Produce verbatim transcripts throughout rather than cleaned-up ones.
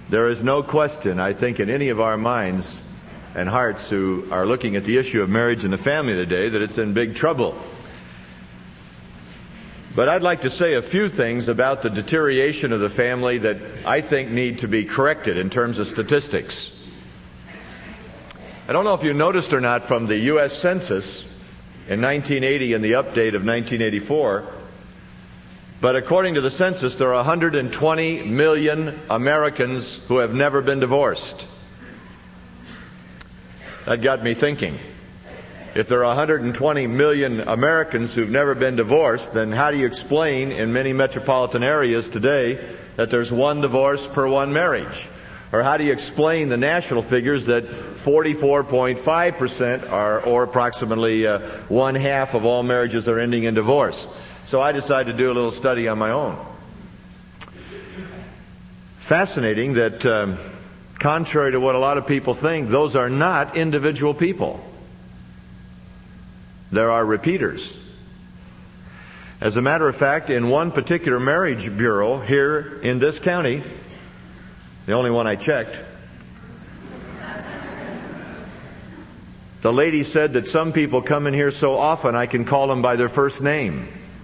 There is no question, I think, in any of our minds and hearts who are looking at the issue of marriage and the family today that it's in big trouble. But I'd like to say a few things about the deterioration of the family that I think need to be corrected in terms of statistics. I don't know if you noticed or not from the U S Census in nineteen eighty and the update of nineteen eighty-four, but according to the census, there are one hundred twenty million Americans who have never been divorced. That got me thinking. If there are one hundred twenty million Americans who've never been divorced, then how do you explain in many metropolitan areas today that there's one divorce per one marriage? Or how do you explain the national figures that forty-four point five percent are, or approximately uh, one half of all marriages are ending in divorce? So I decided to do a little study on my own. Fascinating that, um, contrary to what a lot of people think, those are not individual people. There are repeaters. As a matter of fact, in one particular marriage bureau here in this county, the only one I checked, the lady said that some people come in here so often I can call them by their first name.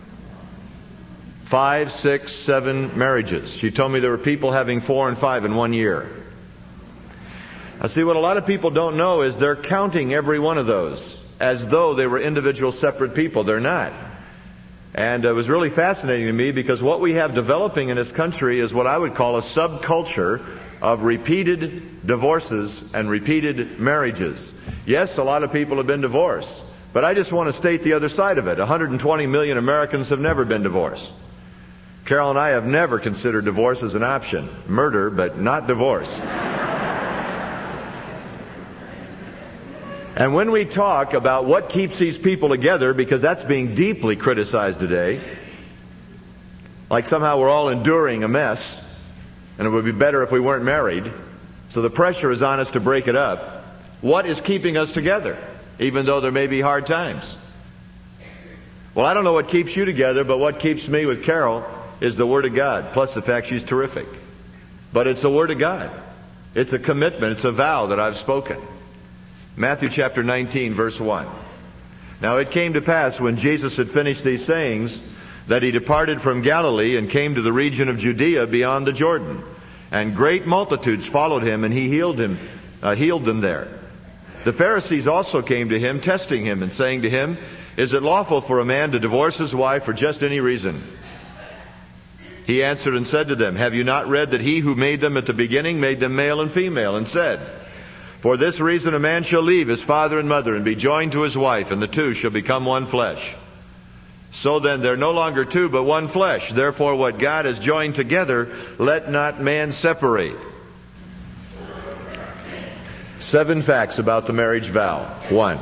Five, six, seven marriages. She told me there were people having four and five in one year. Now see, what a lot of people don't know is they're counting every one of those as though they were individual separate people. They're not. And it was really fascinating to me because what we have developing in this country is what I would call a subculture of repeated divorces and repeated marriages. Yes, a lot of people have been divorced, but I just want to state the other side of it. one hundred twenty million Americans have never been divorced. Carol and I have never considered divorce as an option. Murder, but not divorce. And when we talk about what keeps these people together, because that's being deeply criticized today, like somehow we're all enduring a mess, and it would be better if we weren't married, so the pressure is on us to break it up. What is keeping us together, even though there may be hard times? Well, I don't know what keeps you together, but what keeps me with Carol is the Word of God, plus the fact she's terrific. But it's the Word of God. It's a commitment. It's a vow that I've spoken. Matthew chapter nineteen, verse one. Now it came to pass when Jesus had finished these sayings that he departed from Galilee and came to the region of Judea beyond the Jordan. And great multitudes followed him, and he healed him, uh, healed them there. The Pharisees also came to him, testing him and saying to him, "Is it lawful for a man to divorce his wife for just any reason?" He answered and said to them, "Have you not read that he who made them at the beginning made them male and female, and said, 'For this reason a man shall leave his father and mother and be joined to his wife, and the two shall become one flesh.' So then they're no longer two, but one flesh. Therefore what God has joined together, let not man separate." Seven facts about the marriage vow. One,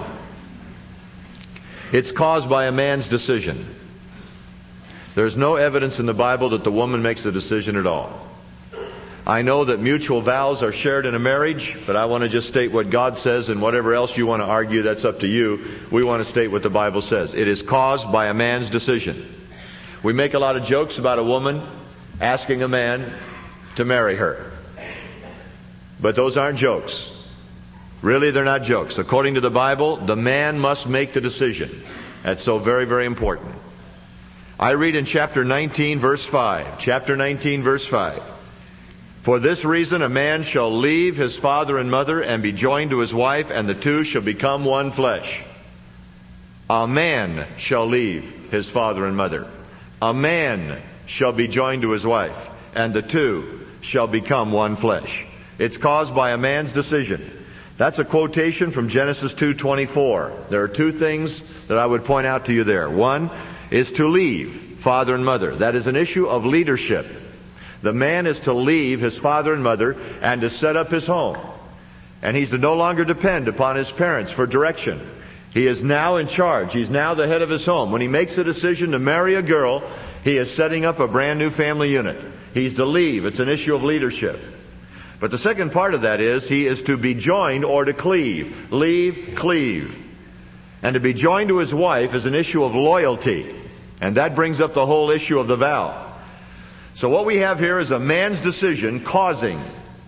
it's caused by a man's decision. There's no evidence in the Bible that the woman makes the decision at all. I know that mutual vows are shared in a marriage, but I want to just state what God says, and whatever else you want to argue, that's up to you. We want to state what the Bible says. It is caused by a man's decision. We make a lot of jokes about a woman asking a man to marry her. But those aren't jokes. Really, they're not jokes. According to the Bible, the man must make the decision. That's so very, very important. I read in chapter nineteen, verse five. Chapter nineteen, verse five. "For this reason a man shall leave his father and mother and be joined to his wife, and the two shall become one flesh." A man shall leave his father and mother. A man shall be joined to his wife, and the two shall become one flesh. It's caused by a man's decision. That's a quotation from Genesis two twenty-four. There are two things that I would point out to you there. One is to leave father and mother. That is an issue of leadership. The man is to leave his father and mother and to set up his home. And he's to no longer depend upon his parents for direction. He is now in charge. He's now the head of his home. When he makes a decision to marry a girl, he is setting up a brand new family unit. He's to leave. It's an issue of leadership. But the second part of that is he is to be joined or to cleave. Leave, cleave. And to be joined to his wife is an issue of loyalty. And that brings up the whole issue of the vow. So what we have here is a man's decision causing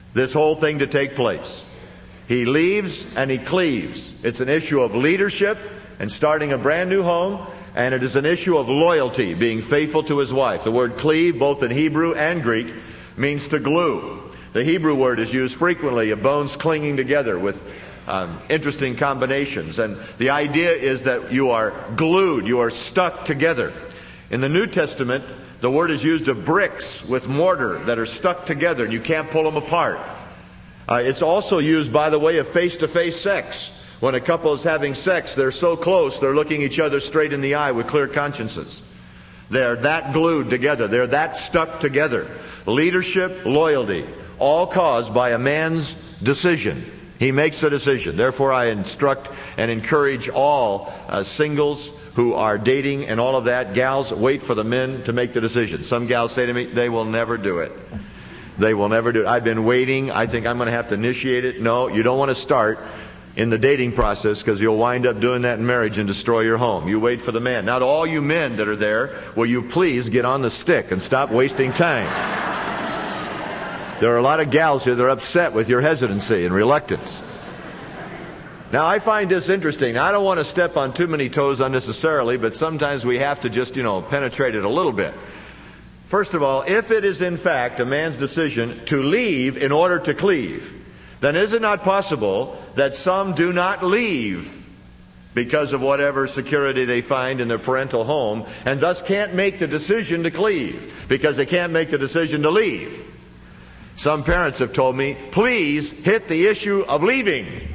this whole thing to take place. He leaves and he cleaves. It's an issue of leadership and starting a brand new home, and it is an issue of loyalty, being faithful to his wife. The word cleave, both in Hebrew and Greek, means to glue. The Hebrew word is used frequently of bones clinging together with um, interesting combinations. And the idea is that you are glued, you are stuck together. In the New Testament, the word is used of bricks with mortar that are stuck together and you can't pull them apart. Uh, it's also used by the way of face-to-face sex. When a couple is having sex, they're so close, they're looking each other straight in the eye with clear consciences. They're that glued together. They're that stuck together. Leadership, loyalty, all caused by a man's decision. He makes a decision. Therefore, I instruct and encourage all uh, singles who are dating and all of that. Gals, wait for the men to make the decision. Some gals say to me, they will never do it. They will never do it. I've been waiting. I think I'm going to have to initiate it. No, you don't want to start in the dating process, because you'll wind up doing that in marriage and destroy your home. You wait for the man. Now, to all you men that are there, will you please get on the stick and stop wasting time? There are a lot of gals here that are upset with your hesitancy and reluctance. Now, I find this interesting. I don't want to step on too many toes unnecessarily, but sometimes we have to just, you know, penetrate it a little bit. First of all, if it is in fact a man's decision to leave in order to cleave, then is it not possible that some do not leave because of whatever security they find in their parental home, and thus can't make the decision to cleave because they can't make the decision to leave? Some parents have told me, please hit the issue of leaving.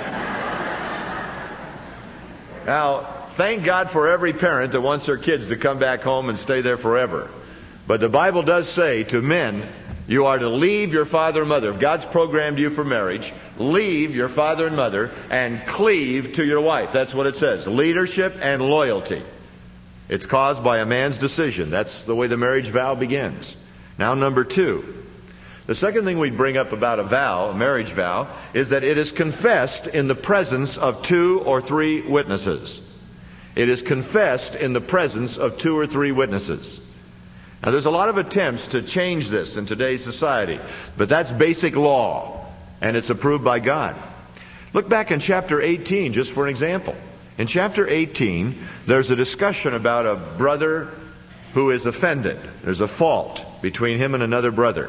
Now, thank God for every parent that wants their kids to come back home and stay there forever. But the Bible does say to men, you are to leave your father and mother. If God's programmed you for marriage, leave your father and mother and cleave to your wife. That's what it says. Leadership and loyalty. It's caused by a man's decision. That's the way the marriage vow begins. Now, number two. The second thing we bring up about a vow, a marriage vow, is that it is confessed in the presence of two or three witnesses. It is confessed in the presence of two or three witnesses. Now, there's a lot of attempts to change this in today's society, but that's basic law, and it's approved by God. Look back in chapter eighteen, just for an example. In chapter eighteen, there's a discussion about a brother who is offended. There's a fault between him and another brother.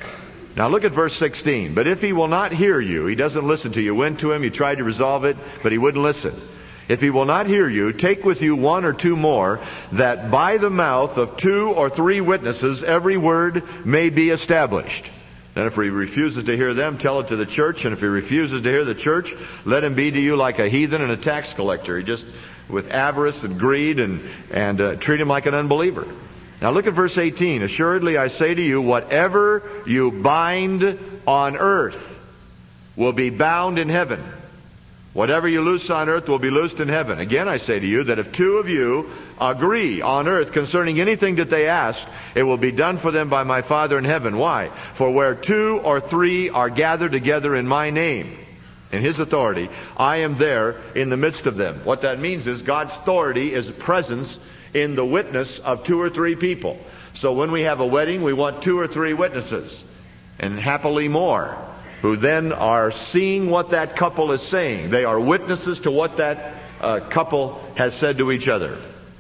Now look at verse sixteen. But if he will not hear you, he doesn't listen to you. You went to him, you tried to resolve it, but he wouldn't listen. If he will not hear you, take with you one or two more, that by the mouth of two or three witnesses every word may be established. Then if he refuses to hear them, tell it to the church. And if he refuses to hear the church, let him be to you like a heathen and a tax collector. He just, with avarice and greed, and, and uh, treat him like an unbeliever. Now look at verse eighteen. Assuredly I say to you, whatever you bind on earth will be bound in heaven. Whatever you loose on earth will be loosed in heaven. Again, I say to you that if two of you agree on earth concerning anything that they ask, it will be done for them by my Father in heaven. Why? For where two or three are gathered together in my name, in His authority, I am there in the midst of them. What that means is God's authority is presence in the witness of two or three people. So when we have a wedding, we want two or three witnesses, and happily more, who then are seeing what that couple is saying. They are witnesses to what that uh, couple has said to each other.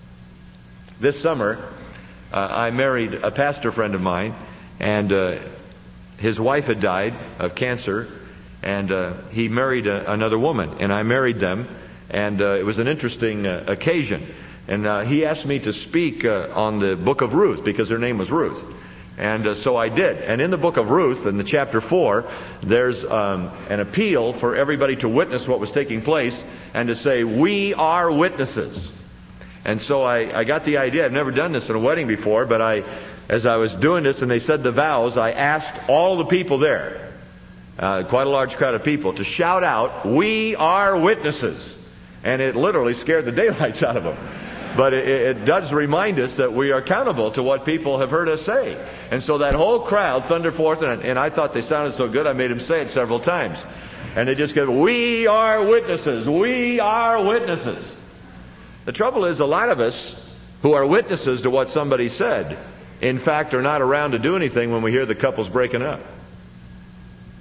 This summer, uh, I married a pastor friend of mine, and uh, his wife had died of cancer, and uh, he married a, another woman, and I married them, and uh, it was an interesting uh, occasion. And uh, he asked me to speak uh, on the book of Ruth, because her name was Ruth. And uh, so I did. And in the book of Ruth, in the chapter four, there's um, an appeal for everybody to witness what was taking place and to say, we are witnesses. And so I, I got the idea. I've never done this in a wedding before, but I, as I was doing this and they said the vows, I asked all the people there, uh, quite a large crowd of people, to shout out, we are witnesses. And it literally scared the daylights out of them. But it, it does remind us that we are accountable to what people have heard us say. And so that whole crowd thundered forth, and, and I thought they sounded so good, I made them say it several times. And they just go, we are witnesses, we are witnesses. The trouble is, a lot of us who are witnesses to what somebody said, in fact, are not around to do anything when we hear the couple's breaking up.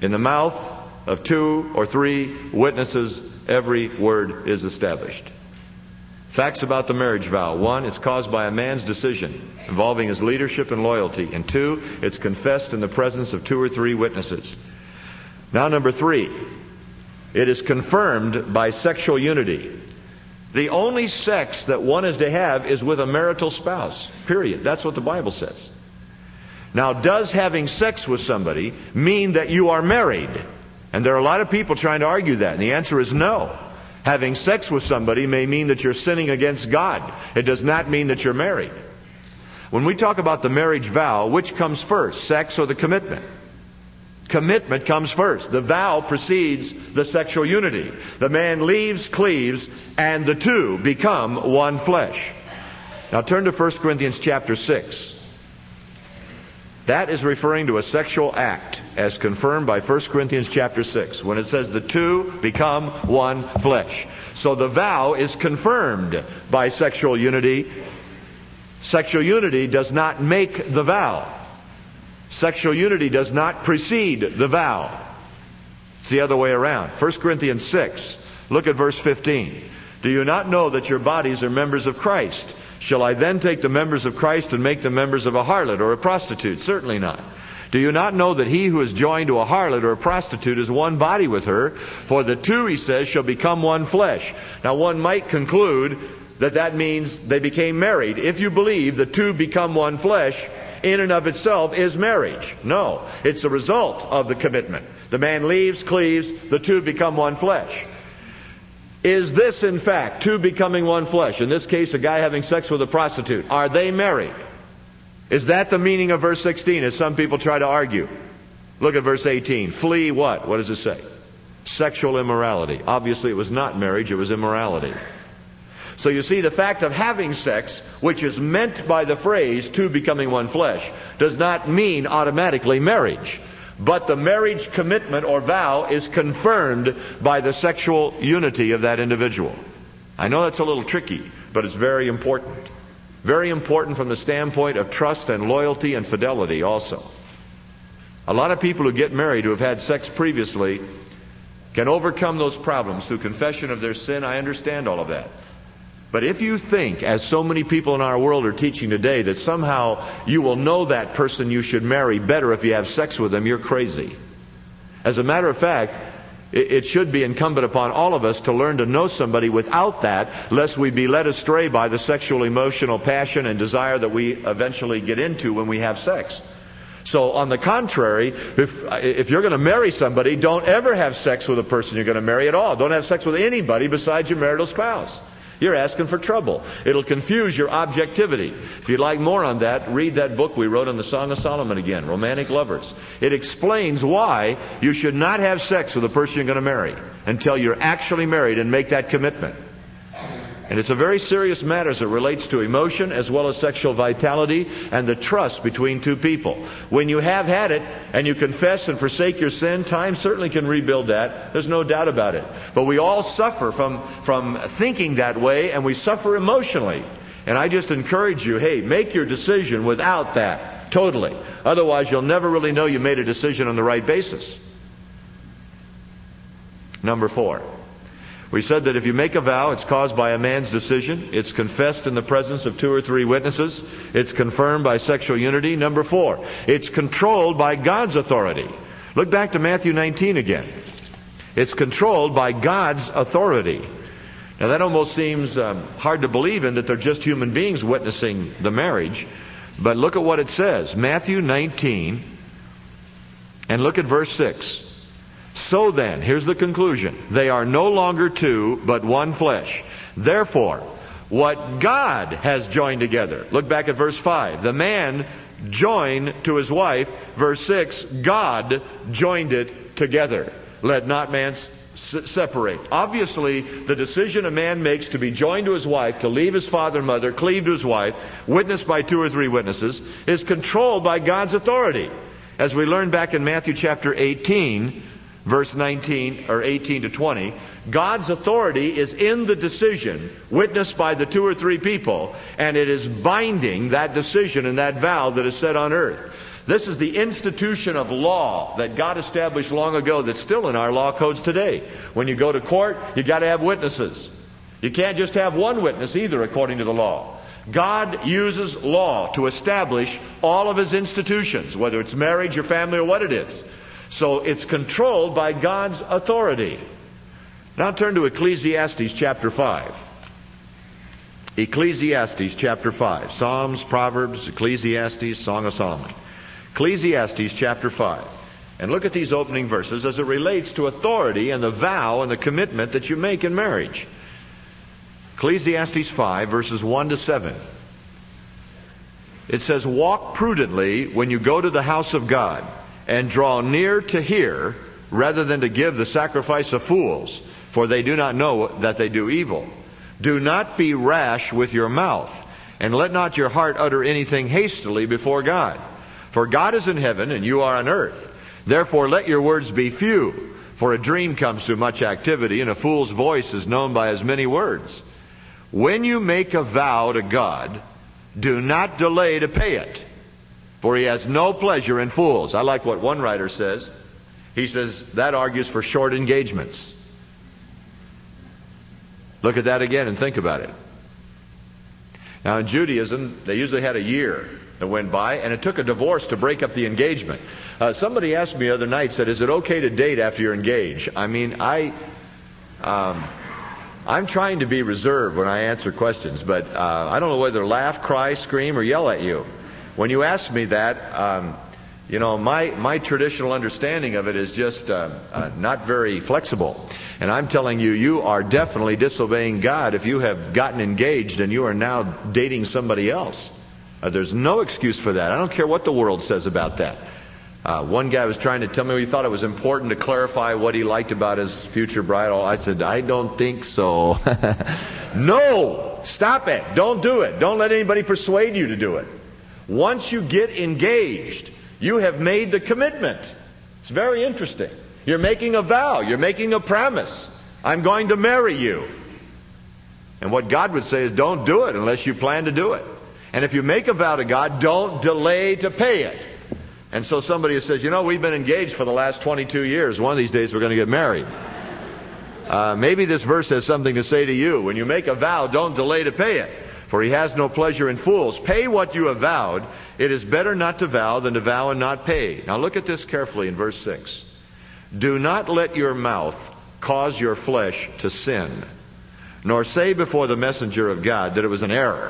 In the mouth of two or three witnesses, every word is established. Facts about the marriage vow. One, it's caused by a man's decision involving his leadership and loyalty. And two, it's confessed in the presence of two or three witnesses. Now, number three, it is confirmed by sexual unity. The only sex that one is to have is with a marital spouse. Period. That's what the Bible says. Now, does having sex with somebody mean that you are married? And there are a lot of people trying to argue that. And the answer is no. Having sex with somebody may mean that you're sinning against God. It does not mean that you're married. When we talk about the marriage vow, which comes first, sex or the commitment? Commitment comes first. The vow precedes the sexual unity. The man leaves, cleaves, and the two become one flesh. Now turn to First Corinthians chapter six. That is referring to a sexual act as confirmed by First Corinthians chapter six when it says the two become one flesh. So the vow is confirmed by sexual unity. Sexual unity does not make the vow. Sexual unity does not precede the vow. It's the other way around. First Corinthians six, look at verse fifteen. Do you not know that your bodies are members of Christ? Shall I then take the members of Christ and make them members of a harlot or a prostitute? Certainly not. Do you not know that he who is joined to a harlot or a prostitute is one body with her? For the two, he says, shall become one flesh. Now one might conclude that that means they became married. If you believe the two become one flesh, in and of itself is marriage. No, it's a result of the commitment. The man leaves, cleaves, the two become one flesh. Is this, in fact, two becoming one flesh? In this case, a guy having sex with a prostitute. Are they married? Is that the meaning of verse sixteen, as some people try to argue? Look at verse eighteen. Flee what? What does it say? Sexual immorality. Obviously, it was not marriage, it was immorality. So you see, the fact of having sex, which is meant by the phrase, two becoming one flesh, does not mean automatically marriage. But the marriage commitment or vow is confirmed by the sexual unity of that individual. I know that's a little tricky, but it's very important. Very important from the standpoint of trust and loyalty and fidelity also. A lot of people who get married who have had sex previously can overcome those problems through confession of their sin. I understand all of that. But if you think, as so many people in our world are teaching today, that somehow you will know that person you should marry better if you have sex with them, you're crazy. As a matter of fact, it should be incumbent upon all of us to learn to know somebody without that, lest we be led astray by the sexual, emotional passion and desire that we eventually get into when we have sex. So on the contrary, if, if you're going to marry somebody, don't ever have sex with a person you're going to marry at all. Don't have sex with anybody besides your marital spouse. You're asking for trouble. It'll confuse your objectivity. If you'd like more on that, read that book we wrote on the Song of Solomon again, Romantic Lovers. It explains why you should not have sex with the person you're going to marry until you're actually married and make that commitment. And it's a very serious matter as it relates to emotion as well as sexual vitality and the trust between two people. When you have had it and you confess and forsake your sin, time certainly can rebuild that. There's no doubt about it. But we all suffer from, from thinking that way, and we suffer emotionally. And I just encourage you, hey, make your decision without that, totally. Otherwise, you'll never really know you made a decision on the right basis. Number four. We said that if you make a vow, it's caused by a man's decision. It's confessed in the presence of two or three witnesses. It's confirmed by sexual unity. Number four, it's controlled by God's authority. Look back to Matthew nineteen again. It's controlled by God's authority. Now that almost seems um, hard to believe in, that they're just human beings witnessing the marriage. But look at what it says. Matthew nineteen, and look at verse six. So then, here's the conclusion. They are no longer two, but one flesh. Therefore, what God has joined together. Look back at verse five. The man joined to his wife. Verse six, God joined it together. Let not man s- separate. Obviously, the decision a man makes to be joined to his wife, to leave his father and mother, cleave to his wife, witnessed by two or three witnesses, is controlled by God's authority. As we learned back in Matthew chapter eighteen, verse nineteen or eighteen to twenty, God's authority is in the decision witnessed by the two or three people, and it is binding, that decision and that vow that is said on earth. This is the institution of law that God established long ago that's still in our law codes today. When you go to court, you got to have witnesses. You can't just have one witness either, according to the law. God uses law to establish all of His institutions, whether it's marriage or family or what it is. So it's controlled by God's authority. Now turn to Ecclesiastes chapter five. Ecclesiastes chapter five. Psalms, Proverbs, Ecclesiastes, Song of Solomon. Ecclesiastes chapter five. And look at these opening verses as it relates to authority and the vow and the commitment that you make in marriage. Ecclesiastes five, verses one to seven. It says, "Walk prudently when you go to the house of God, and draw near to hear, rather than to give the sacrifice of fools, for they do not know that they do evil. Do not be rash with your mouth, and let not your heart utter anything hastily before God. For God is in heaven, and you are on earth. Therefore let your words be few, for a dream comes through much activity, and a fool's voice is known by his many words. When you make a vow to God, do not delay to pay it, for He has no pleasure in fools." I like what one writer says. He says that argues for short engagements. Look at that again and think about it. Now in Judaism, they usually had a year that went by, and it took a divorce to break up the engagement. Uh, somebody asked me the other night, said, "Is it okay to date after you're engaged?" I mean, I... Um, I'm trying to be reserved when I answer questions, but uh, I don't know whether to laugh, cry, scream, or yell at you. When you ask me that, um, you know, my, my traditional understanding of it is just uh, uh, not very flexible. And I'm telling you, you are definitely disobeying God if you have gotten engaged and you are now dating somebody else. Uh, there's no excuse for that. I don't care what the world says about that. Uh, one guy was trying to tell me he thought it was important to clarify what he liked about his future bride. I said, "I don't think so." No! Stop it. Don't do it. Don't let anybody persuade you to do it. Once you get engaged, you have made the commitment. It's very interesting. You're making a vow. You're making a promise. I'm going to marry you. And what God would say is, don't do it unless you plan to do it. And if you make a vow to God, don't delay to pay it. And so somebody says, "You know, we've been engaged for the last twenty-two years. One of these days we're going to get married." Uh, maybe this verse has something to say to you. When you make a vow, don't delay to pay it, for He has no pleasure in fools. Pay what you have vowed. It is better not to vow than to vow and not pay. Now look at this carefully in verse six. "Do not let your mouth cause your flesh to sin, nor say before the messenger of God that it was an error."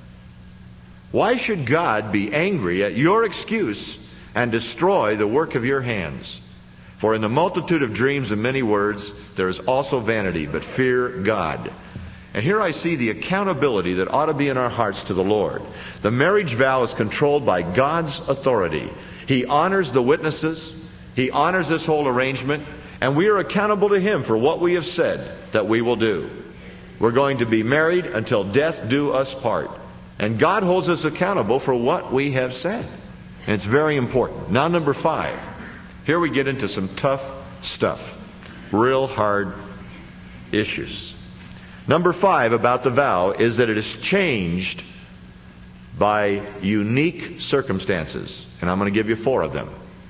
Why should God be angry at your excuse and destroy the work of your hands? For in the multitude of dreams and many words, there is also vanity, but fear God. And here I see the accountability that ought to be in our hearts to the Lord. The marriage vow is controlled by God's authority. He honors the witnesses. He honors this whole arrangement. And we are accountable to Him for what we have said that we will do. We're going to be married until death do us part. And God holds us accountable for what we have said. And it's very important. Now, number five. Here we get into some tough stuff. Real hard issues. Number five about the vow is that it is changed by unique circumstances. And I'm going to give you four of them.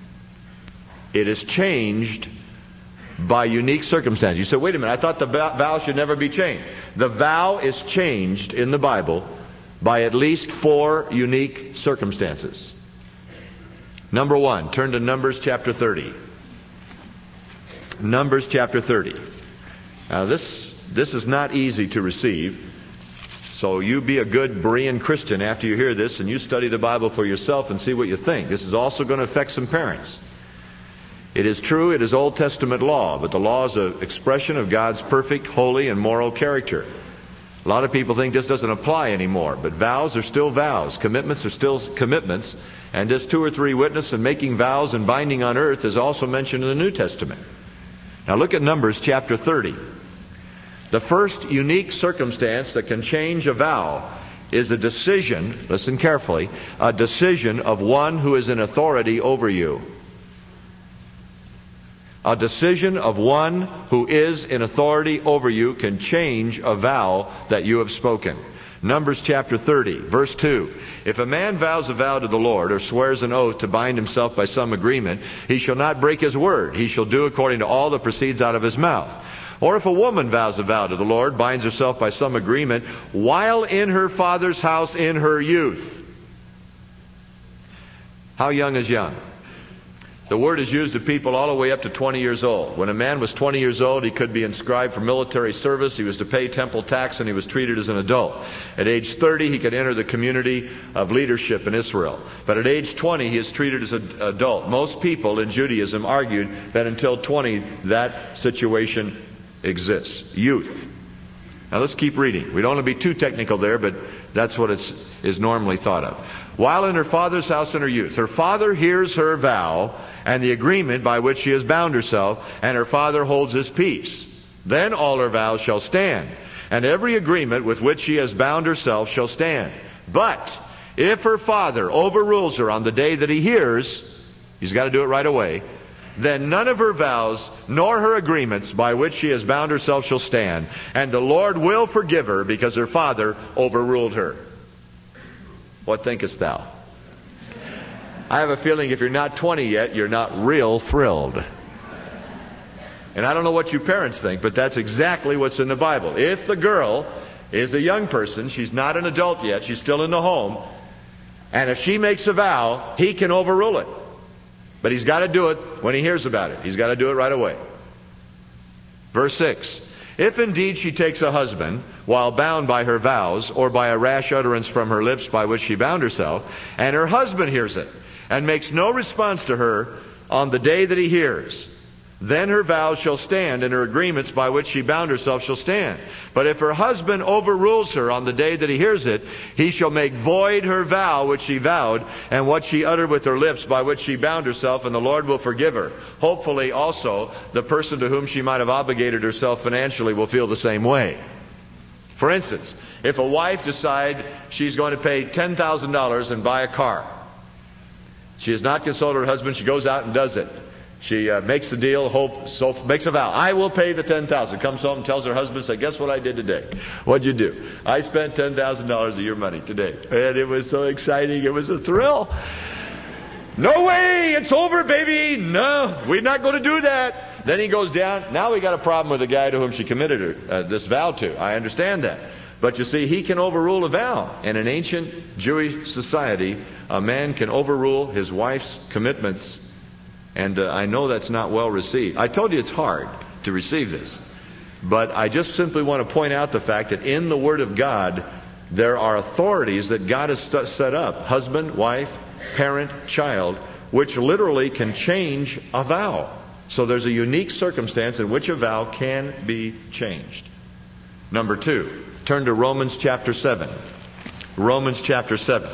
It is changed by unique circumstances. You say, "Wait a minute, I thought the vow should never be changed." The vow is changed in the Bible by at least four unique circumstances. Number one, turn to Numbers chapter thirty. Numbers chapter thirty. Now this this is not easy to receive. So you be a good Berean Christian after you hear this, and you study the Bible for yourself and see what you think. This is also going to affect some parents. It is true, it is Old Testament law, but the law is an expression of God's perfect, holy, and moral character. A lot of people think this doesn't apply anymore, but vows are still vows. Commitments are still commitments. And this two or three witness and making vows and binding on earth is also mentioned in the New Testament. Now look at Numbers chapter thirty. The first unique circumstance that can change a vow is a decision, listen carefully, a decision of one who is in authority over you. A decision of one who is in authority over you can change a vow that you have spoken. Numbers chapter thirty, verse two. If a man vows a vow to the Lord, or swears an oath to bind himself by some agreement, he shall not break his word. He shall do according to all that proceeds out of his mouth. Or if a woman vows a vow to the Lord, binds herself by some agreement, while in her father's house in her youth. How young is young? The word is used of people all the way up to twenty years old. When a man was twenty years old, he could be inscribed for military service. He was to pay temple tax, and he was treated as an adult. At age thirty, he could enter the community of leadership in Israel. But at age twenty, he is treated as an adult. Most people in Judaism argued that until twenty, that situation exists. Youth. Now let's keep reading. We don't want to be too technical there, but that's what it's, is normally thought of. While in her father's house in her youth, her father hears her vow and the agreement by which she has bound herself, and her father holds his peace. Then all her vows shall stand, and every agreement with which she has bound herself shall stand. But if her father overrules her on the day that he hears, he's got to do it right away, then none of her vows nor her agreements by which she has bound herself shall stand, and the Lord will forgive her because her father overruled her. What thinkest thou? I have a feeling if you're not twenty yet, you're not real thrilled. And I don't know what you parents think, but that's exactly what's in the Bible. If the girl is a young person, she's not an adult yet, she's still in the home, and if she makes a vow, he can overrule it. But he's got to do it when he hears about it. He's got to do it right away. Verse six. If indeed she takes a husband while bound by her vows, or by a rash utterance from her lips by which she bound herself, and her husband hears it, and makes no response to her on the day that he hears, then her vows shall stand, and her agreements by which she bound herself shall stand. But if her husband overrules her on the day that he hears it, he shall make void her vow which she vowed, and what she uttered with her lips by which she bound herself, and the Lord will forgive her. Hopefully also, the person to whom she might have obligated herself financially will feel the same way. For instance, if a wife decides she's going to pay ten thousand dollars and buy a car, she has not consulted her husband, she goes out and does it. She uh, makes the deal, hope, so makes a vow. I will pay the ten thousand dollars. Comes home and tells her husband, say, guess what I did today? What'd you do? I spent ten thousand dollars of your money today. And it was so exciting. It was a thrill. No way. It's over, baby. No, we're not going to do that. Then he goes down. Now we got a problem with the guy to whom she committed her, uh, this vow to. I understand that. But you see, he can overrule a vow. In an ancient Jewish society, a man can overrule his wife's commitments. And uh, I know that's not well received. I told you it's hard to receive this. But I just simply want to point out the fact that in the Word of God, there are authorities that God has st- set up. Husband, wife, parent, child, which literally can change a vow. So there's a unique circumstance in which a vow can be changed. Number two, turn to Romans chapter seven. Romans chapter seven.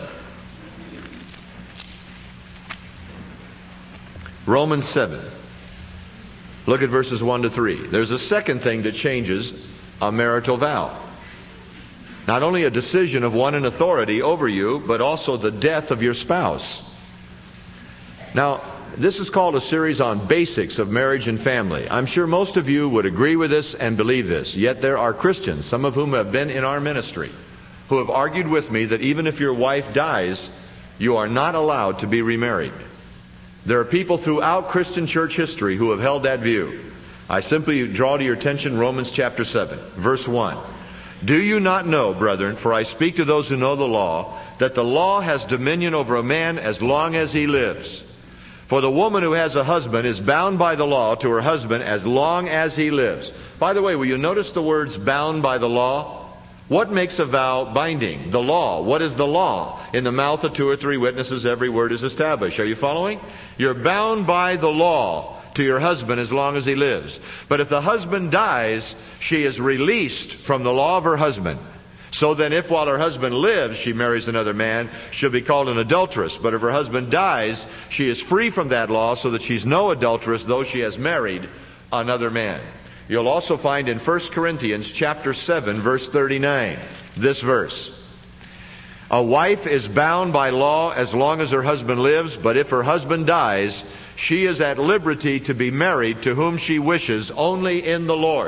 Romans seven. Look at verses one to three. There's a second thing that changes a marital vow. Not only a decision of one in authority over you, but also the death of your spouse. Now, this is called a series on basics of marriage and family. I'm sure most of you would agree with this and believe this. Yet there are Christians, some of whom have been in our ministry, who have argued with me that even if your wife dies, you are not allowed to be remarried. There are people throughout Christian church history who have held that view. I simply draw to your attention Romans chapter seven, verse one. Do you not know, brethren, for I speak to those who know the law, that the law has dominion over a man as long as he lives? For the woman who has a husband is bound by the law to her husband as long as he lives. By the way, will you notice the words bound by the law? What makes a vow binding? The law. What is the law? In the mouth of two or three witnesses, every word is established. Are you following? You're bound by the law to your husband as long as he lives. But if the husband dies, she is released from the law of her husband. So then if while her husband lives she marries another man, she'll be called an adulteress. But if her husband dies, she is free from that law, so that she's no adulteress, though she has married another man. You'll also find in First Corinthians chapter seven, verse thirty-nine, this verse. A wife is bound by law as long as her husband lives, but if her husband dies, she is at liberty to be married to whom she wishes, only in the Lord.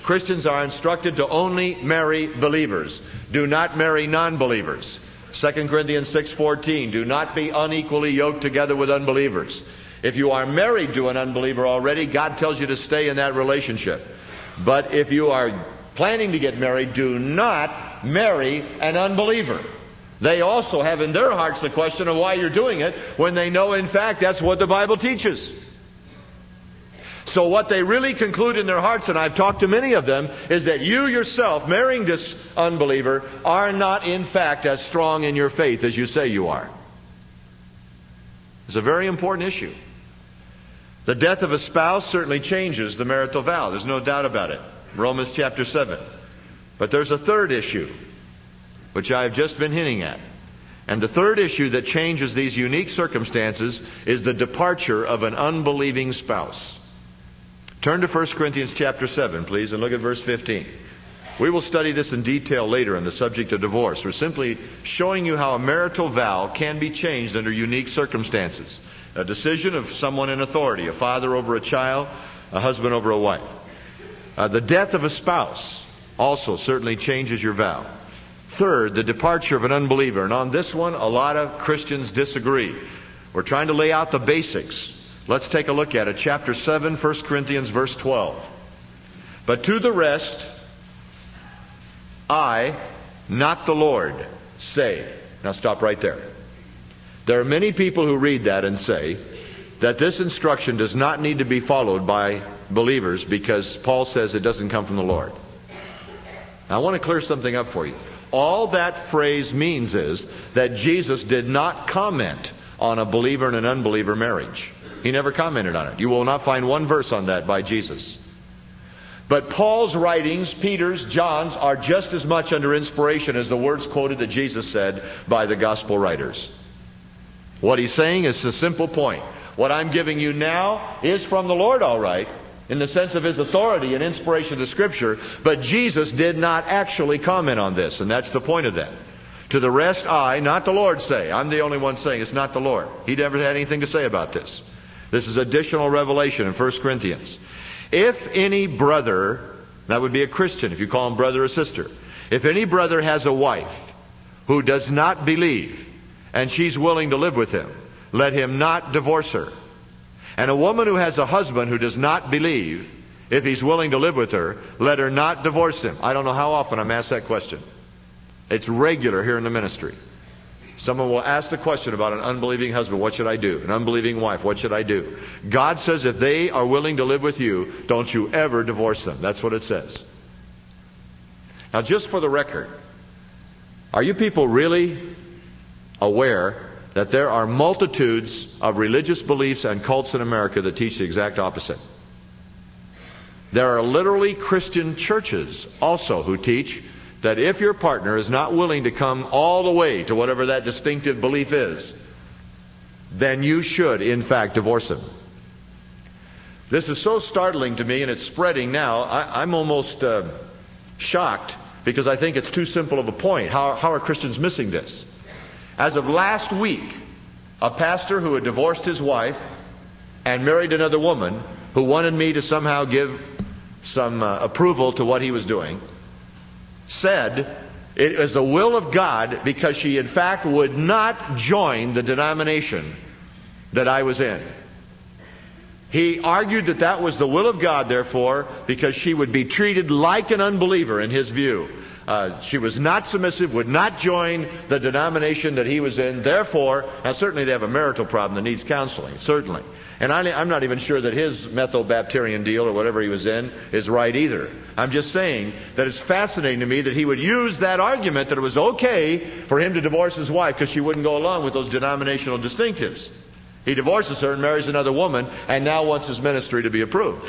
Christians are instructed to only marry believers. Do not marry non-believers. Second Corinthians six fourteen, do not be unequally yoked together with unbelievers. If you are married to an unbeliever already, God tells you to stay in that relationship. But if you are planning to get married, do not marry an unbeliever. They also have in their hearts the question of why you're doing it, when they know in fact that's what the Bible teaches. So what they really conclude in their hearts, and I've talked to many of them, is that you yourself, marrying this unbeliever, are not in fact as strong in your faith as you say you are. It's a very important issue. The death of a spouse certainly changes the marital vow. There's no doubt about it. Romans chapter seven. But there's a third issue, which I've just been hinting at. And the third issue that changes these unique circumstances is the departure of an unbelieving spouse. Turn to First Corinthians chapter seven, please, and look at verse fifteen. We will study this in detail later on the subject of divorce. We're simply showing you how a marital vow can be changed under unique circumstances. A decision of someone in authority, a father over a child, a husband over a wife. Uh, the death of a spouse also certainly changes your vow. Third, the departure of an unbeliever. And on this one, a lot of Christians disagree. We're trying to lay out the basics. Let's take a look at it. Chapter seven, First Corinthians, verse twelve. But to the rest, I, not the Lord, say. Now stop right there. There are many people who read that and say that this instruction does not need to be followed by believers because Paul says it doesn't come from the Lord. Now, I want to clear something up for you. All that phrase means is that Jesus did not comment on a believer and an unbeliever marriage. He never commented on it. You will not find one verse on that by Jesus. But Paul's writings, Peter's, John's, are just as much under inspiration as the words quoted that Jesus said by the gospel writers. What he's saying is a simple point. What I'm giving you now is from the Lord, all right, in the sense of His authority and inspiration of the Scripture, but Jesus did not actually comment on this, and that's the point of that. To the rest, I, not the Lord, say. I'm the only one saying it's not the Lord. He never had anything to say about this. This is additional revelation in First Corinthians. If any brother, that would be a Christian if you call him brother or sister, if any brother has a wife who does not believe and she's willing to live with him, let him not divorce her. And a woman who has a husband who does not believe, if he's willing to live with her, let her not divorce him. I don't know how often I'm asked that question. It's regular here in the ministry. Someone will ask the question about an unbelieving husband, what should I do? An unbelieving wife, what should I do? God says if they are willing to live with you, don't you ever divorce them. That's what it says. Now, just for the record, are you people really aware that there are multitudes of religious beliefs and cults in America that teach the exact opposite? There are literally Christian churches also who teach that if your partner is not willing to come all the way to whatever that distinctive belief is, then you should, in fact, divorce him. This is so startling to me, and it's spreading now. I, I'm almost uh, shocked because I think it's too simple of a point. How, how are Christians missing this? As of last week, a pastor who had divorced his wife and married another woman who wanted me to somehow give some uh, approval to what he was doing, said it was the will of God because she in fact would not join the denomination that I was in. He argued that that was the will of God, therefore, because she would be treated like an unbeliever in his view. Uh, she was not submissive, would not join the denomination that he was in. Therefore, now certainly they have a marital problem that needs counseling, certainly. And I, I'm not even sure that his Methodist deal or whatever he was in is right either. I'm just saying that it's fascinating to me that he would use that argument that it was okay for him to divorce his wife because she wouldn't go along with those denominational distinctives. He divorces her and marries another woman and now wants his ministry to be approved.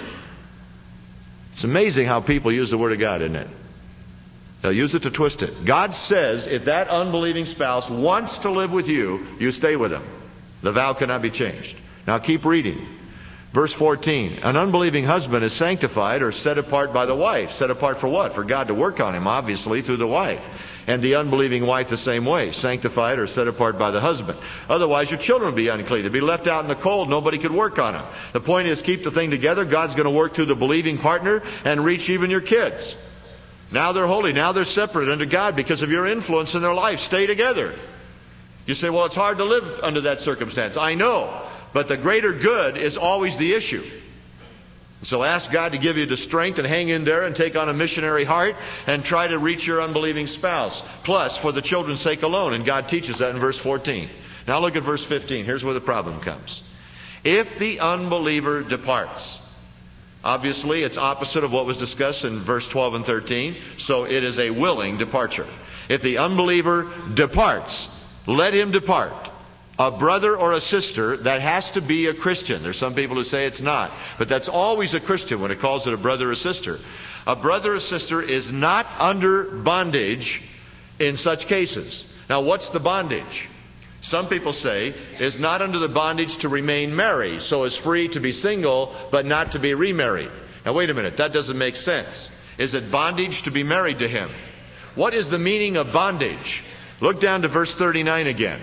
It's amazing how people use the Word of God, isn't it? They'll use it to twist it. God says if that unbelieving spouse wants to live with you, you stay with him. The vow cannot be changed. Now keep reading. Verse fourteen. An unbelieving husband is sanctified or set apart by the wife. Set apart for what? For God to work on him, obviously, through the wife. And the unbelieving wife the same way, sanctified or set apart by the husband. Otherwise, your children would be unclean. They'd be left out in the cold. Nobody could work on them. The point is, keep the thing together. God's going to work through the believing partner and reach even your kids. Now they're holy. Now they're separate unto God because of your influence in their life. Stay together. You say, well, it's hard to live under that circumstance. I know. But the greater good is always the issue. So ask God to give you the strength and hang in there and take on a missionary heart and try to reach your unbelieving spouse. Plus, for the children's sake alone. And God teaches that in verse fourteen. Now look at verse fifteen. Here's where the problem comes. If the unbeliever departs. Obviously, it's opposite of what was discussed in verse twelve and thirteen. So it is a willing departure. If the unbeliever departs, let him depart. A brother or a sister, that has to be a Christian. There's some people who say it's not. But that's always a Christian when it calls it a brother or sister. A brother or sister is not under bondage in such cases. Now, what's the bondage? Some people say is not under the bondage to remain married, so is free to be single, but not to be remarried. Now, wait a minute. That doesn't make sense. Is it bondage to be married to him? What is the meaning of bondage? Look down to verse thirty-nine again.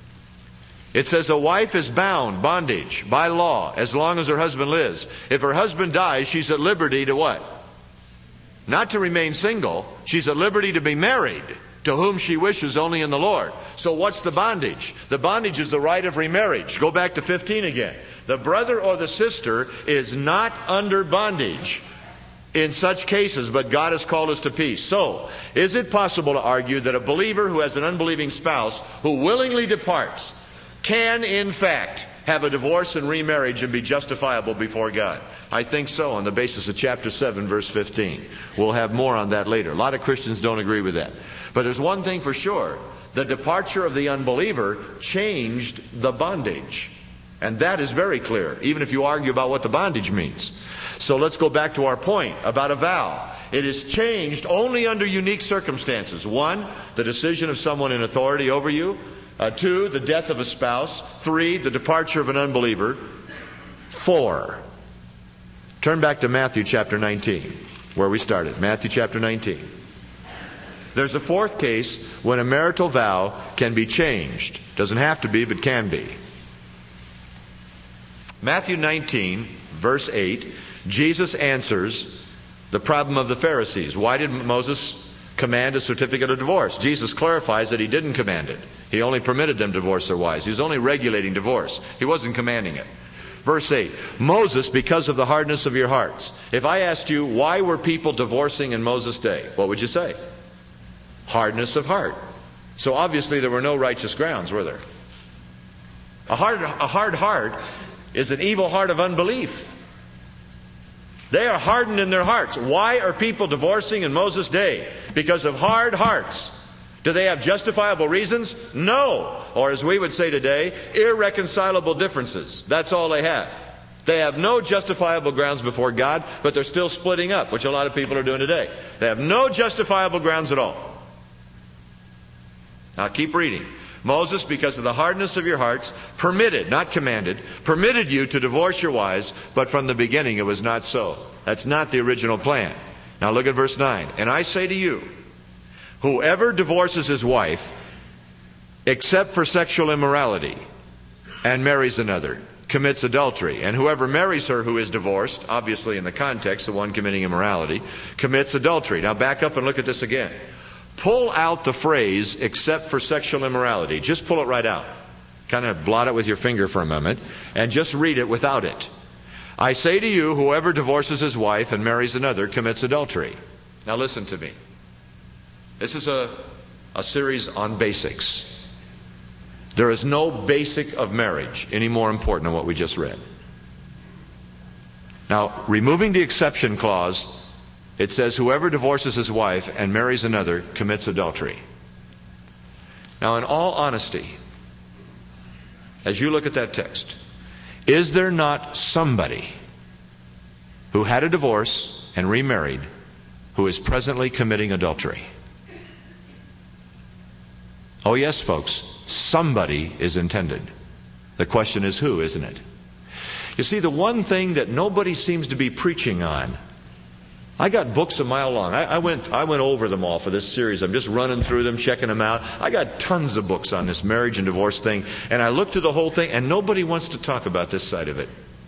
It says a wife is bound, bondage, by law, as long as her husband lives. If her husband dies, she's at liberty to what? Not to remain single. She's at liberty to be married, to whom she wishes only in the Lord. So what's the bondage? The bondage is the right of remarriage. Go back to fifteen again. The brother or the sister is not under bondage in such cases, but God has called us to peace. So, is it possible to argue that a believer who has an unbelieving spouse who willingly departs can, in fact, have a divorce and remarriage and be justifiable before God? I think so, on the basis of chapter seven, verse fifteen. We'll have more on that later. A lot of Christians don't agree with that. But there's one thing for sure. The departure of the unbeliever changed the bondage. And that is very clear, even if you argue about what the bondage means. So let's go back to our point about a vow. It is changed only under unique circumstances. One, the decision of someone in authority over you. Uh, two, the death of a spouse. Three, the departure of an unbeliever. Four. Turn back to Matthew chapter nineteen, where we started. Matthew chapter nineteen. There's a fourth case when a marital vow can be changed. Doesn't have to be, but can be. Matthew nineteen, verse eight, Jesus answers the problem of the Pharisees. Why did Moses command a certificate of divorce? Jesus clarifies that he didn't command it. He only permitted them to divorce their wives. He was only regulating divorce. He wasn't commanding it. Verse eight, Moses, because of the hardness of your hearts. If I asked you, why were people divorcing in Moses' day? What would you say? Hardness of heart. So obviously there were no righteous grounds, were there? A hard, a hard heart is an evil heart of unbelief. They are hardened in their hearts. Why are people divorcing in Moses' day? Because of hard hearts. Do they have justifiable reasons? No. Or as we would say today, irreconcilable differences. That's all they have. They have no justifiable grounds before God, but they're still splitting up, which a lot of people are doing today. They have no justifiable grounds at all. Now keep reading. Moses, because of the hardness of your hearts, permitted, not commanded, permitted you to divorce your wives, but from the beginning it was not so. That's not the original plan. Now look at verse nine. And I say to you, whoever divorces his wife, except for sexual immorality, and marries another, commits adultery. And whoever marries her who is divorced, obviously in the context, the one committing immorality, commits adultery. Now back up and look at this again. Pull out the phrase, except for sexual immorality. Just pull it right out. Kind of blot it with your finger for a moment, and just read it without it. I say to you, whoever divorces his wife and marries another commits adultery. Now listen to me. This is a, a series on basics. There is no basic of marriage any more important than what we just read. Now, removing the exception clause, it says, whoever divorces his wife and marries another commits adultery. Now, in all honesty, as you look at that text, is there not somebody who had a divorce and remarried who is presently committing adultery? Oh yes, folks, somebody is intended. The question is who, isn't it? You see, the one thing that nobody seems to be preaching on I got books a mile long. I, I went I went over them all for this series. I'm just running through them, checking them out. I got tons of books on this marriage and divorce thing. And I looked at the whole thing, and nobody wants to talk about this side of it.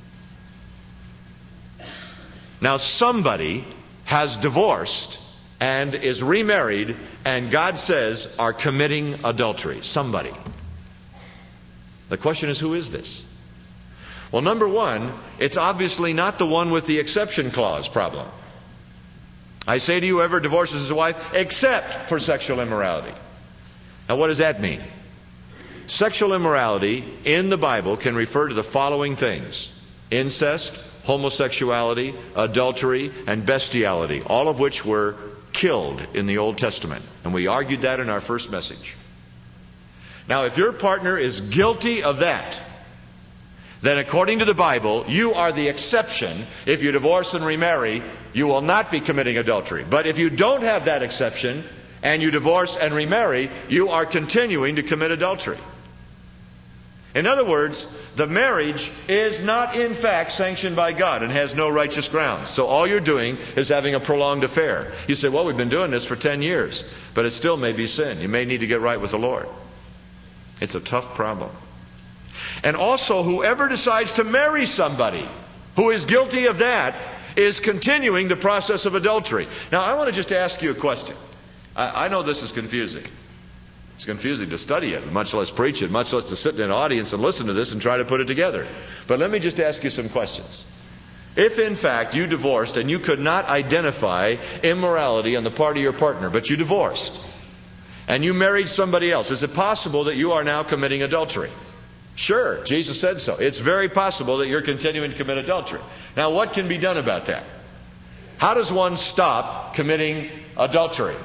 Now, somebody has divorced and is remarried, and God says are committing adultery. Somebody. The question is, who is this? Well, number one, it's obviously not the one with the exception clause problem. I say to you, whoever divorces his wife, except for sexual immorality. Now, what does that mean? Sexual immorality in the Bible can refer to the following things: incest, homosexuality, adultery, and bestiality, all of which were killed in the Old Testament. And we argued that in our first message. Now, if your partner is guilty of that, then according to the Bible, you are the exception. If you divorce and remarry, you will not be committing adultery. But if you don't have that exception, and you divorce and remarry, you are continuing to commit adultery. In other words, the marriage is not in fact sanctioned by God and has no righteous grounds. So all you're doing is having a prolonged affair. You say, well, we've been doing this for ten years, but it still may be sin. You may need to get right with the Lord. It's a tough problem. And also, whoever decides to marry somebody who is guilty of that is continuing the process of adultery. Now, I want to just ask you a question. I, I know this is confusing. It's confusing to study it, much less preach it, much less to sit in an audience and listen to this and try to put it together. But let me just ask you some questions. If, in fact, you divorced and you could not identify immorality on the part of your partner, but you divorced, and you married somebody else, is it possible that you are now committing adultery? Sure, Jesus said so. It's very possible that you're continuing to commit adultery. Now, what can be done about that? How does one stop committing adultery?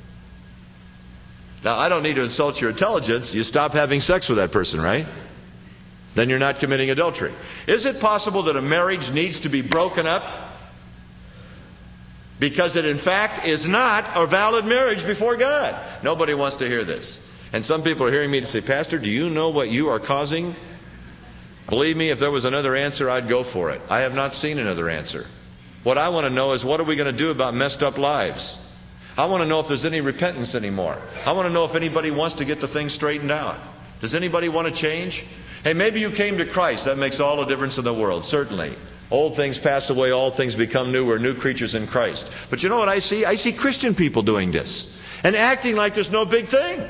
Now, I don't need to insult your intelligence. You stop having sex with that person, right? Then you're not committing adultery. Is it possible that a marriage needs to be broken up because it in fact is not a valid marriage before God? Nobody wants to hear this. And some people are hearing me say, Pastor, do you know what you are causing? Believe me, if there was another answer, I'd go for it. I have not seen another answer. What I want to know is, what are we going to do about messed up lives? I want to know if there's any repentance anymore. I want to know if anybody wants to get the thing straightened out. Does anybody want to change? Hey, maybe you came to Christ. That makes all the difference in the world, certainly. Old things pass away, all things become new. We're new creatures in Christ. But you know what I see? I see Christian people doing this and acting like there's no big thing.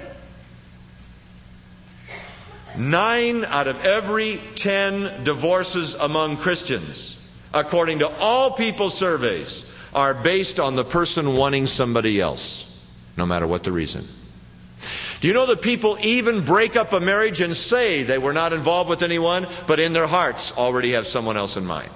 Nine out of every ten divorces among Christians, according to all people's surveys, are based on the person wanting somebody else, no matter what the reason. Do you know that people even break up a marriage and say they were not involved with anyone, but in their hearts already have someone else in mind?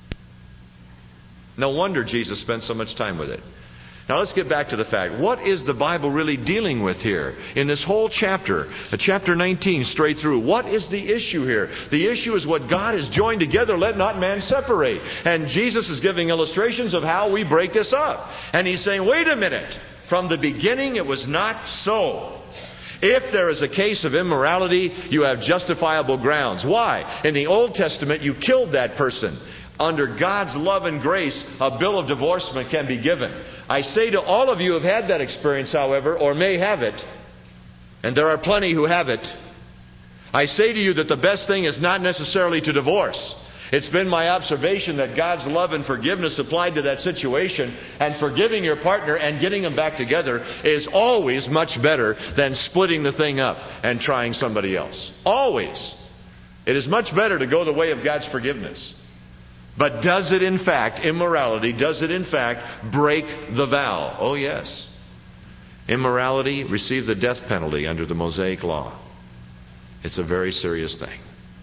No wonder Jesus spent so much time with it. Now let's get back to the fact. What is the Bible really dealing with here? In this whole chapter, chapter nineteen straight through, what is the issue here? The issue is what God has joined together, let not man separate. And Jesus is giving illustrations of how we break this up. And He's saying, wait a minute. From the beginning it was not so. If there is a case of immorality, you have justifiable grounds. Why? In the Old Testament, you killed that person. Under God's love and grace, a bill of divorcement can be given. I say to all of you who have had that experience, however, or may have it, and there are plenty who have it, I say to you that the best thing is not necessarily to divorce. It's been my observation that God's love and forgiveness applied to that situation, and forgiving your partner and getting them back together is always much better than splitting the thing up and trying somebody else. Always. It is much better to go the way of God's forgiveness. But does it in fact, immorality, does it in fact break the vow? Oh yes. Immorality received the death penalty under the Mosaic law. It's a very serious thing.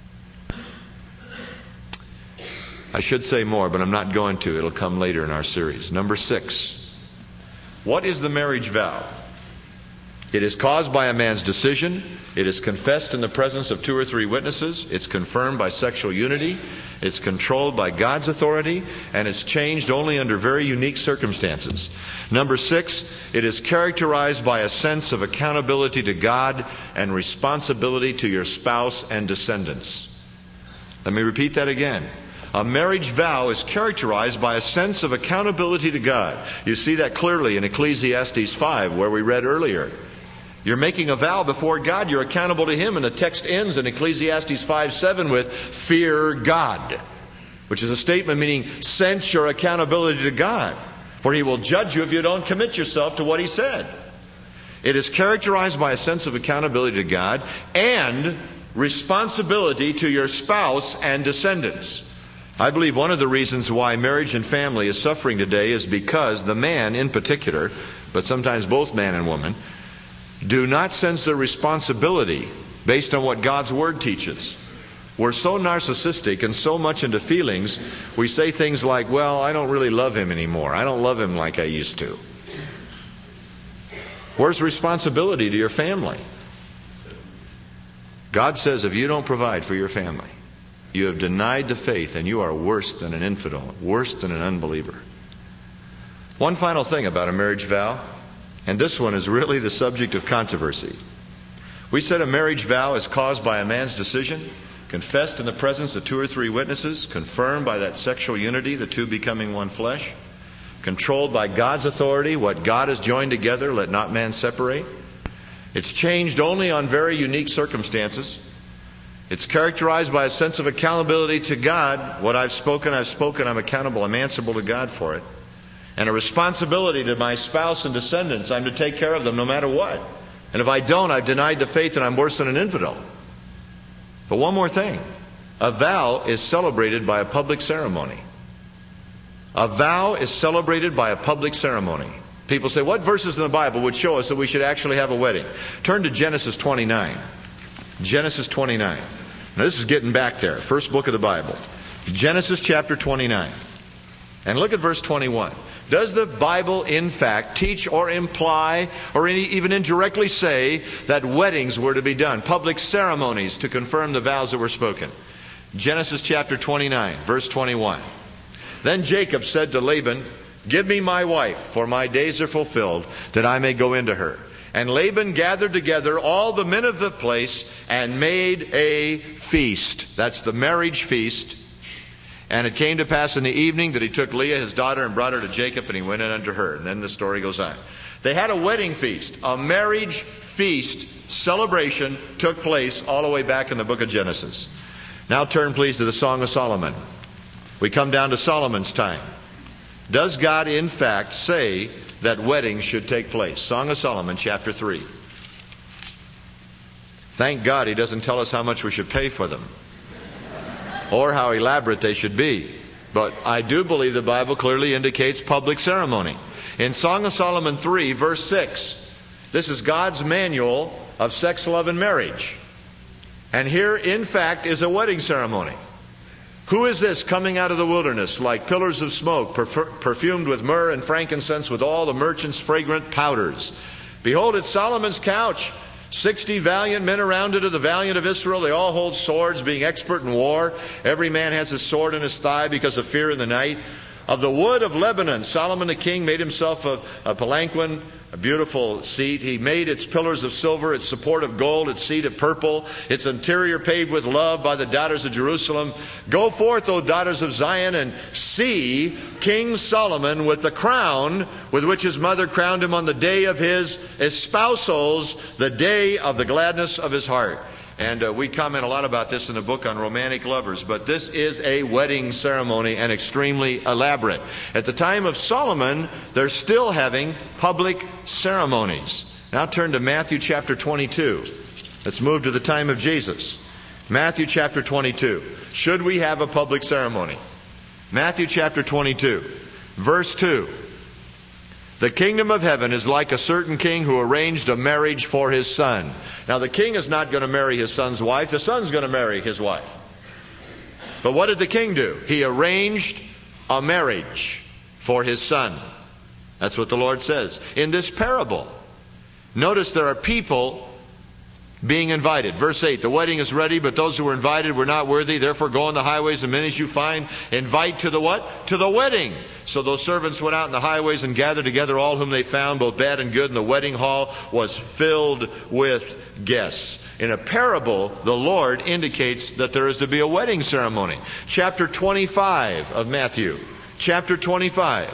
I should say more, but I'm not going to. It'll come later in our series. Number six. What is the marriage vow? It is caused by a man's decision. It is confessed in the presence of two or three witnesses. It's confirmed by sexual unity. It's controlled by God's authority. And it's changed only under very unique circumstances. Number six, it is characterized by a sense of accountability to God and responsibility to your spouse and descendants. Let me repeat that again. A marriage vow is characterized by a sense of accountability to God. You see that clearly in Ecclesiastes five, where we read earlier. You're making a vow before God. You're accountable to Him. And the text ends in Ecclesiastes five seven with, fear God, which is a statement meaning sense your accountability to God, for He will judge you if you don't commit yourself to what He said. It is characterized by a sense of accountability to God and responsibility to your spouse and descendants. I believe one of the reasons why marriage and family is suffering today is because the man in particular, but sometimes both man and woman, do not sense their responsibility based on what God's Word teaches. We're so narcissistic and so much into feelings, we say things like, well, I don't really love him anymore. I don't love him like I used to. Where's responsibility to your family? God says if you don't provide for your family, you have denied the faith and you are worse than an infidel, worse than an unbeliever. One final thing about a marriage vow, and this one is really the subject of controversy. We said a marriage vow is caused by a man's decision, confessed in the presence of two or three witnesses, confirmed by that sexual unity, the two becoming one flesh, controlled by God's authority, what God has joined together, let not man separate. It's changed only on very unique circumstances. It's characterized by a sense of accountability to God. What I've spoken, I've spoken. I'm accountable. I'm answerable to God for it. And a responsibility to my spouse and descendants. I'm to take care of them no matter what. And if I don't, I've denied the faith and I'm worse than an infidel. But one more thing. A vow is celebrated by a public ceremony. A vow is celebrated by a public ceremony. People say, what verses in the Bible would show us that we should actually have a wedding? Turn to Genesis twenty-nine. Genesis twenty-nine. Now this is getting back there. First book of the Bible. Genesis chapter twenty-nine. And look at verse twenty-one. Does the Bible in fact teach or imply or any, even indirectly say that weddings were to be done? Public ceremonies to confirm the vows that were spoken. Genesis chapter twenty-nine, verse twenty-one. Then Jacob said to Laban, give me my wife, for my days are fulfilled, that I may go into her. And Laban gathered together all the men of the place and made a feast. That's the marriage feast. And it came to pass in the evening that he took Leah, his daughter, and brought her to Jacob, and he went in unto her. And then the story goes on. They had a wedding feast. A marriage feast celebration took place all the way back in the book of Genesis. Now turn, please, to the Song of Solomon. We come down to Solomon's time. Does God, in fact, say that weddings should take place? Song of Solomon, chapter three. Thank God he doesn't tell us how much we should pay for them or how elaborate they should be. But I do believe the Bible clearly indicates public ceremony. In Song of Solomon three, verse six, this is God's manual of sex, love, and marriage. And here, in fact, is a wedding ceremony. Who is this coming out of the wilderness like pillars of smoke, perf- perfumed with myrrh and frankincense, with all the merchants' fragrant powders? Behold, it's Solomon's couch. Sixty valiant men around it of the valiant of Israel. They all hold swords, being expert in war. Every man has his sword in his thigh because of fear in the night. Of the wood of Lebanon, Solomon the king made himself a, a palanquin, a beautiful seat. He made its pillars of silver, its support of gold, its seat of purple, its interior paved with love by the daughters of Jerusalem. Go forth, O daughters of Zion, and see King Solomon with the crown with which his mother crowned him on the day of his espousals, the day of the gladness of his heart. And uh, we comment a lot about this in the book on romantic lovers. But this is a wedding ceremony and extremely elaborate. At the time of Solomon, they're still having public ceremonies. Now turn to Matthew chapter twenty-two. Let's move to the time of Jesus. Matthew chapter twenty-two. Should we have a public ceremony? Matthew chapter twenty-two, verse two. The kingdom of heaven is like a certain king who arranged a marriage for his son. Now the king is not going to marry his son's wife. The son's going to marry his wife. But what did the king do? He arranged a marriage for his son. That's what the Lord says in this parable. Notice there are people Being invited. Verse eight, the wedding is ready, but those who were invited were not worthy. Therefore go on the highways, and many as you find, invite to the what? To the wedding. So those servants went out in the highways and gathered together all whom they found, both bad and good, and the wedding hall was filled with guests. In a parable, the Lord indicates that there is to be a wedding ceremony. Chapter twenty-five of Matthew. Chapter twenty-five.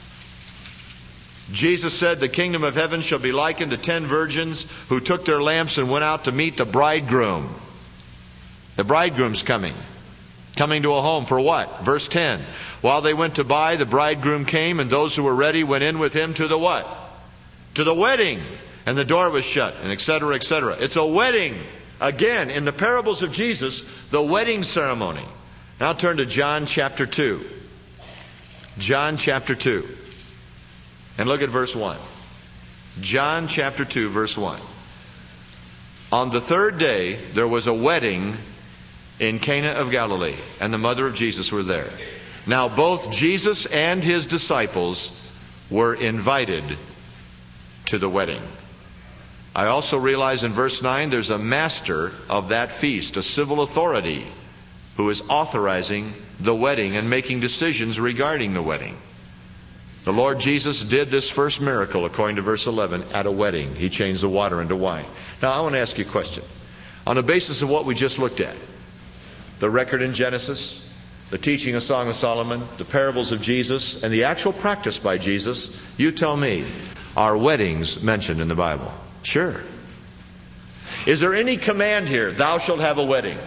Jesus said, the kingdom of heaven shall be likened to ten virgins who took their lamps and went out to meet the bridegroom. The bridegroom's coming. Coming to a home for what? Verse ten. While they went to buy, the bridegroom came, and those who were ready went in with him to the what? To the wedding. And the door was shut, and et cetera, et cetera. It's a wedding. Again, in the parables of Jesus, the wedding ceremony. Now turn to John chapter two. John chapter two. And look at verse one. John chapter two, verse one. On the third day, there was a wedding in Cana of Galilee, and the mother of Jesus were there. Now both Jesus and his disciples were invited to the wedding. I also realize in verse nine, there's a master of that feast, a civil authority, who is authorizing the wedding and making decisions regarding the wedding. The Lord Jesus did this first miracle, according to verse eleven, at a wedding. He changed the water into wine. Now, I want to ask you a question. On the basis of what we just looked at, the record in Genesis, the teaching of Song of Solomon, the parables of Jesus, and the actual practice by Jesus, you tell me, are weddings mentioned in the Bible? Sure. Is there any command here, thou shalt have a wedding?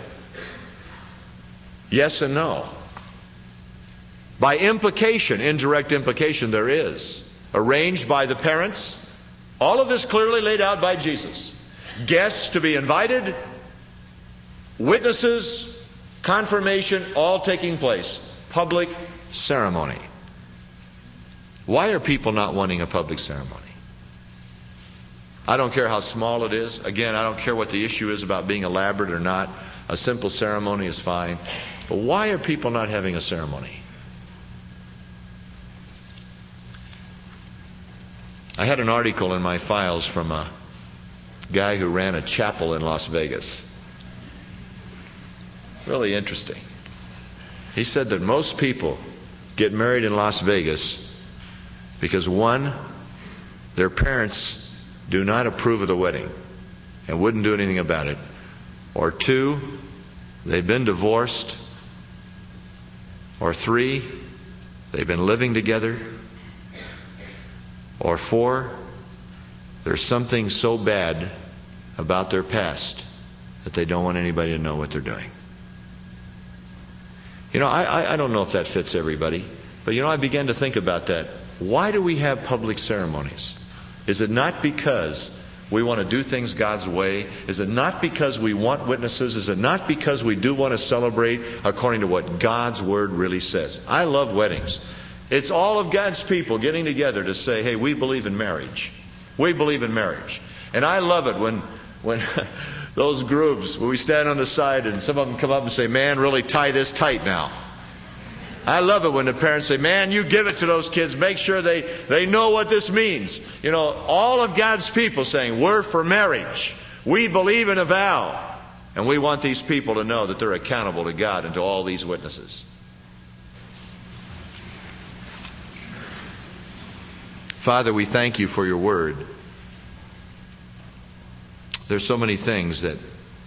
Yes and no. By implication, indirect implication, there is. Arranged by the parents. All of this clearly laid out by Jesus. Guests to be invited. Witnesses. Confirmation. All taking place. Public ceremony. Why are people not wanting a public ceremony? I don't care how small it is. Again, I don't care what the issue is about being elaborate or not. A simple ceremony is fine. But why are people not having a ceremony? I had an article in my files from a guy who ran a chapel in Las Vegas. Really interesting. He said that most people get married in Las Vegas because, one, their parents do not approve of the wedding and wouldn't do anything about it. Or two, they've been divorced. Or three, they've been living together. Or four, there's something so bad about their past that they don't want anybody to know what they're doing. You know, I, I don't know if that fits everybody, but you know, I began to think about that. Why do we have public ceremonies? Is it not because we want to do things God's way? Is it not because we want witnesses? Is it not because we do want to celebrate according to what God's Word really says? I love weddings. It's all of God's people getting together to say, hey, we believe in marriage. We believe in marriage. And I love it when when those groups, when we stand on the side and some of them come up and say, man, really tie this tight now. I love it when the parents say, man, you give it to those kids. Make sure they, they know what this means. You know, all of God's people saying, we're for marriage. We believe in a vow. And we want these people to know that they're accountable to God and to all these witnesses. Father, we thank you for your word. There's so many things that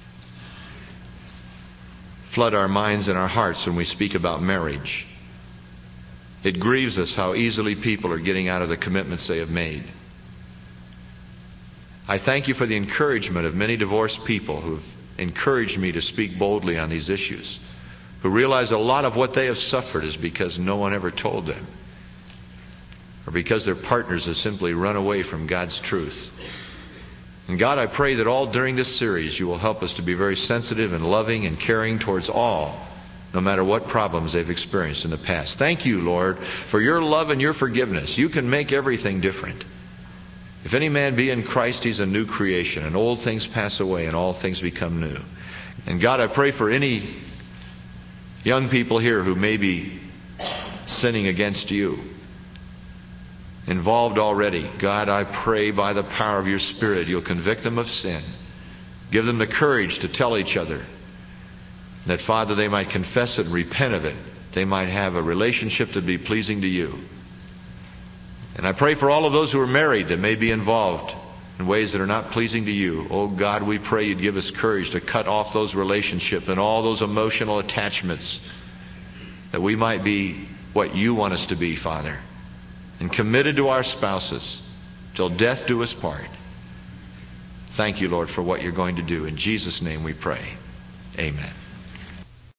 flood our minds and our hearts when we speak about marriage. It grieves us how easily people are getting out of the commitments they have made. I thank you for the encouragement of many divorced people who've encouraged me to speak boldly on these issues, who realize a lot of what they have suffered is because no one ever told them, or because their partners have simply run away from God's truth. And God, I pray that all during this series you will help us to be very sensitive and loving and caring towards all, no matter what problems they've experienced in the past. Thank you, Lord, for your love and your forgiveness. You can make everything different. If any man be in Christ, he's a new creation, and old things pass away and all things become new. And God, I pray for any young people here who may be sinning against you, involved already. God, I pray by the power of your Spirit you'll convict them of sin Give them the courage to tell each other. That, Father, they might confess it and repent of it. They might have a relationship that would be pleasing to you. And I pray for all of those who are married that may be involved in ways that are not pleasing to you. Oh God, we pray you'd give us courage to cut off those relationships and all those emotional attachments, that we might be what you want us to be, Father, and committed to our spouses till death do us part. Thank you, Lord, for what you're going to do. In Jesus' name we pray. Amen.